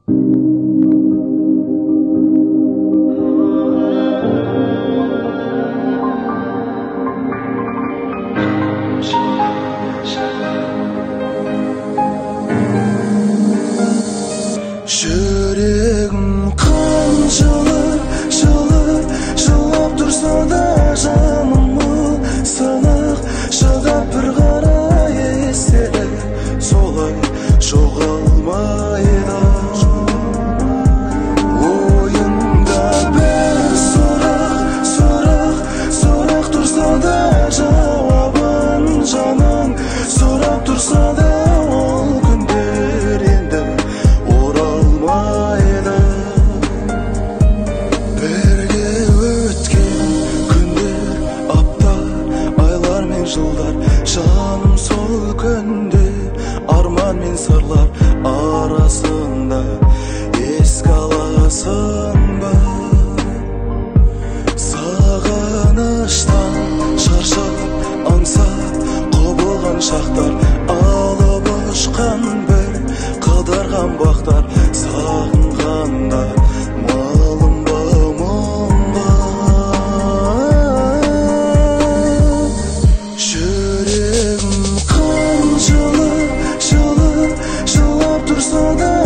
Жүрегім қаншалар жылап тұрса да жаным сынық шыдап бір қара естері солай жоғалмайды. Ойымда бір сұрақ тұрса да жауабын жаным сұрап тұрса да ол күндер енді оралмайды. Бірге өткен күндер, апта, айлар мен жылдар, жаным сол күнде арман мен сырлар арасында еске аласың ба? Сағыныштан шаршап аңсап құбылған шақтар, алып ұшқан бір қыдырған бақтар, сағынғанда малым ба мұң ба? Жүрегім қаншалар жылап тұрса да